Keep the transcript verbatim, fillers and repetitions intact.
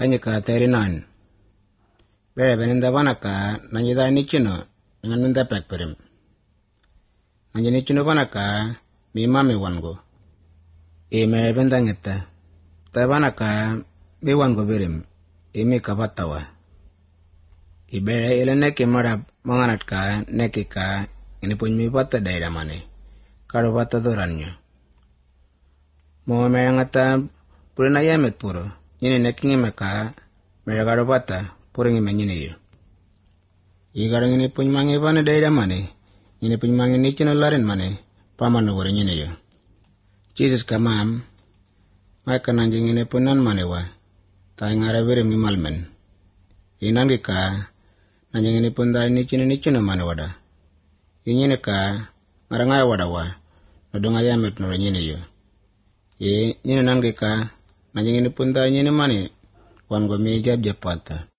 kanyika thirty-nine. Bere beninda vanaka nanjida nichino nganunda pekperim. Nanje nichino vanaka mi mami wango. E mere benda ngeta. Ta vanaka mi wango birim. E mi kabatawa. I bere ile neki marap manganat ka neki ka ini pun mi pata daira mane. Karo pata doranyo. Mo mere ngata purina yamet puro. Nyini neki ngime ka mere karo pata puri ngime nyini yo. I karo ngini pun mangi pane daira mane. Nyini pun mangi nichino larin mane. Pamano wari nyini yo. Jesus kamam. Maka nanji ngini punan mane wa. Ta ngara birim mi malmen. I nangi ka nanji ngini pun da nichino nichino mane wada. I nyini ka ngara ngaya wada wa. Nodonga yamet noro nyini yo. I nyini nangi ka nanji ngini pun da nyini mane. Wan go mi jab jab pata.